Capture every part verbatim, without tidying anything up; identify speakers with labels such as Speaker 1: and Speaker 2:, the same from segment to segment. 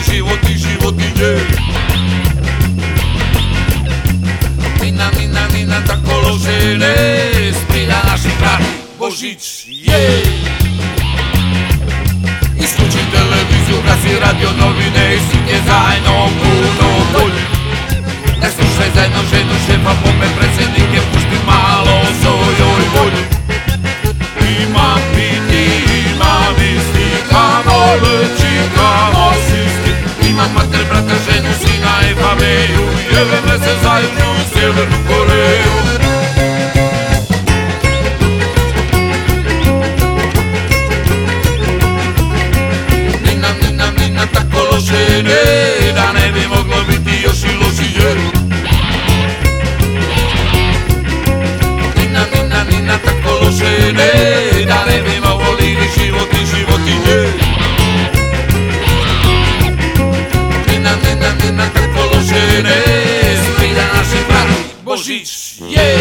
Speaker 1: životi, životinje. Nina, Nina, Nina, tako loše ne, spilja naših radi, Božić je. Isključi televiziju, gasi radio, novine i svi je zajedno puno bolje. Ne slušaj zajedno ženu, šefa, pome, predsjednike, pušti malo o svojoj volji. Imam biti, imam isti, kamo leći, kamo sisti. Imam mater, brata, ženu, sina i familiju, jebeme se za Južnu i Sjevernu Koreju. Nina, Nina, Nina, tako loše ne, da ne bi moglo biti još i lošije. Nina, Nina, Nina, tako loše ne, da ne bi moglo biti život i životinje. Nina, Nina, Nina, tako loše ne, spilja naših radi, Božić je.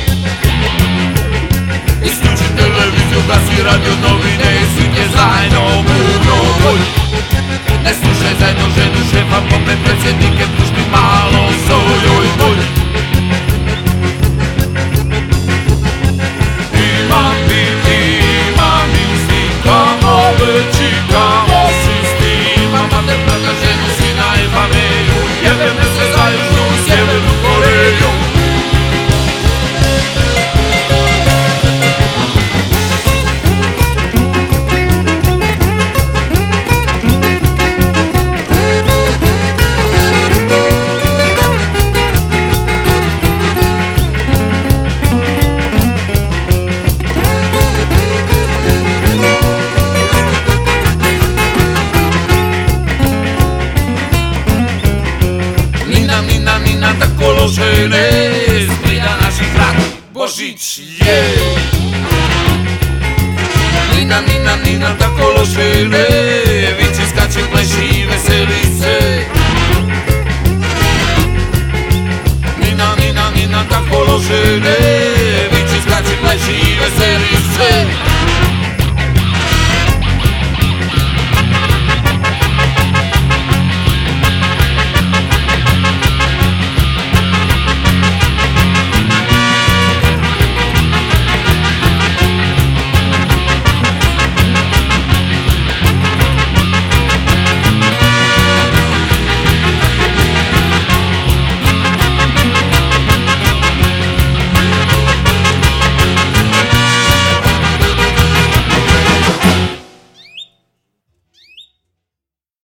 Speaker 1: Isključi televiziju, gasi radio, novine i svi je zajedno puno bolje. Ne slušaj zajedno ženu, šefa, pome, predsjednike, pušti malo o svojoj volji. Imam biti, imam isti, kamo veći, kamo sisti. Imam mater, brata, ženu, sina i familiju, jebeme se za Južnu i Sjevernu Koreju. Nina, Nina, Nina, tako loše ne, spilja naših radi, Božić je. Nina, Nina, Nina, tako loše ne, vici, skači, pleši i veseli se. Nina, Nina, Nina, tako loše ne, vici, skači, pleši i veseli